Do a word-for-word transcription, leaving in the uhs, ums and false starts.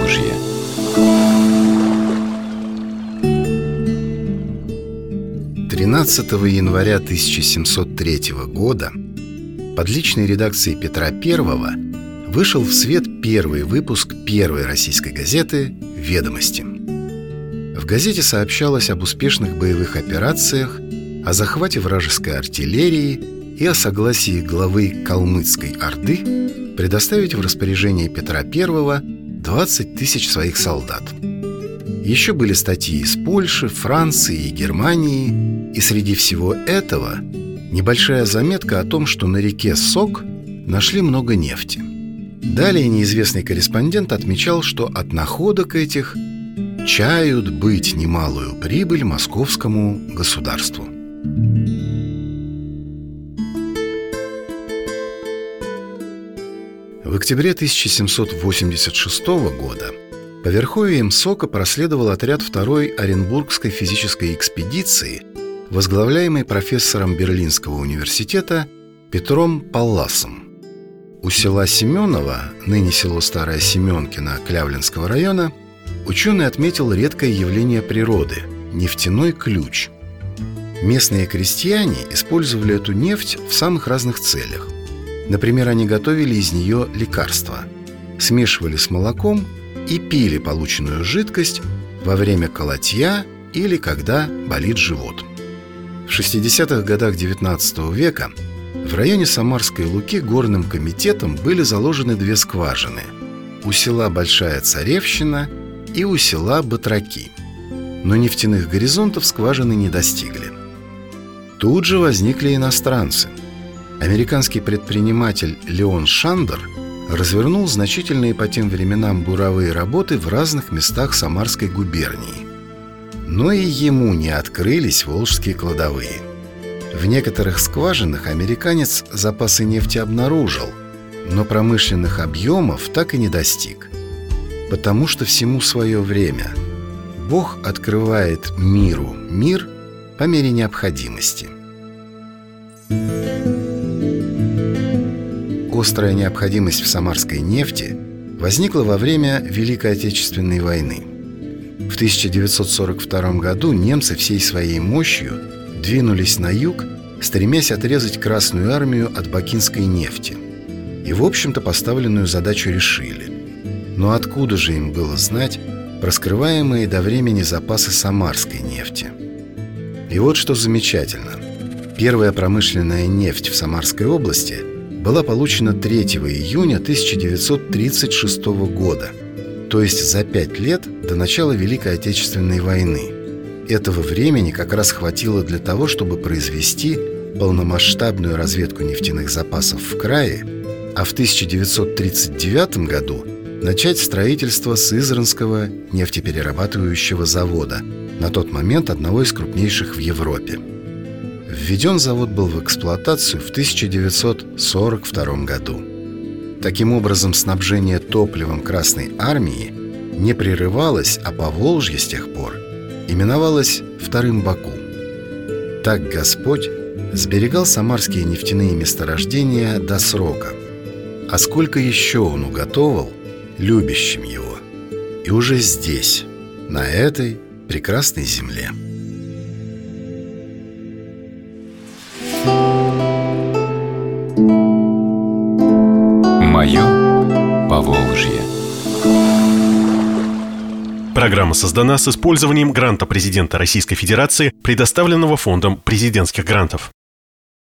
Поволжье. тринадцатого января тысяча семьсот третьего года под личной редакцией Петра Первого вышел в свет первый выпуск первой российской газеты «Ведомости». В газете сообщалось об успешных боевых операциях, о захвате вражеской артиллерии и о согласии главы Калмыцкой Орды предоставить в распоряжение Петра Первого двадцать тысяч своих солдат. Еще были статьи из Польши, Франции и Германии, и среди всего этого небольшая заметка о том, что на реке Сок нашли много нефти. Далее неизвестный корреспондент отмечал, что от находок этих чают быть немалую прибыль московскому государству. В октябре тысяча семьсот восемьдесят шестого года по верховьям Сока проследовал отряд второй Оренбургской физической экспедиции, возглавляемый профессором Берлинского университета Петром Палласом. У села Семеново, ныне село Старая Семенкино Клявлинского района, ученый отметил редкое явление природы – нефтяной ключ. Местные крестьяне использовали эту нефть в самых разных целях. Например, они готовили из нее лекарства, смешивали с молоком и пили полученную жидкость во время колотья или когда болит живот. В шестидесятых годах девятнадцатого века в районе Самарской Луки горным комитетом были заложены две скважины – у села Большая Царевщина и у села Батраки. Но нефтяных горизонтов скважины не достигли. Тут же возникли иностранцы. Американский предприниматель Леон Шандер развернул значительные по тем временам буровые работы в разных местах Самарской губернии. Но и ему не открылись волжские кладовые. В некоторых скважинах американец запасы нефти обнаружил, но промышленных объемов так и не достиг. Потому что всему свое время. Бог открывает миру мир по мере необходимости. Острая необходимость в самарской нефти возникла во время Великой Отечественной войны. В тысяча девятьсот сорок втором году немцы всей своей мощью двинулись на юг, стремясь отрезать Красную армию от бакинской нефти. И, в общем-то, поставленную задачу решили. Но откуда же им было знать про скрываемые до времени запасы самарской нефти? И вот что замечательно. Первая промышленная нефть в Самарской области была получена третьего июня тысяча девятьсот тридцать шестого года, то есть за пять лет до начала Великой Отечественной войны. Этого времени как раз хватило для того, чтобы произвести полномасштабную разведку нефтяных запасов в крае, а в тысяча девятьсот тридцать девятом году начать строительство Сызранского нефтеперерабатывающего завода, на тот момент одного из крупнейших в Европе. Введен завод был в эксплуатацию в тысяча девятьсот сорок втором году. Таким образом, снабжение топливом Красной армии не прерывалось, а Поволжье с тех пор именовалось Вторым Баку. Так Господь сберегал самарские нефтяные месторождения до срока. А сколько еще Он уготовал любящим Его. И уже здесь, на этой прекрасной земле. Мое Поволжье. Программа создана с использованием гранта президента Российской Федерации, предоставленного Фондом президентских грантов.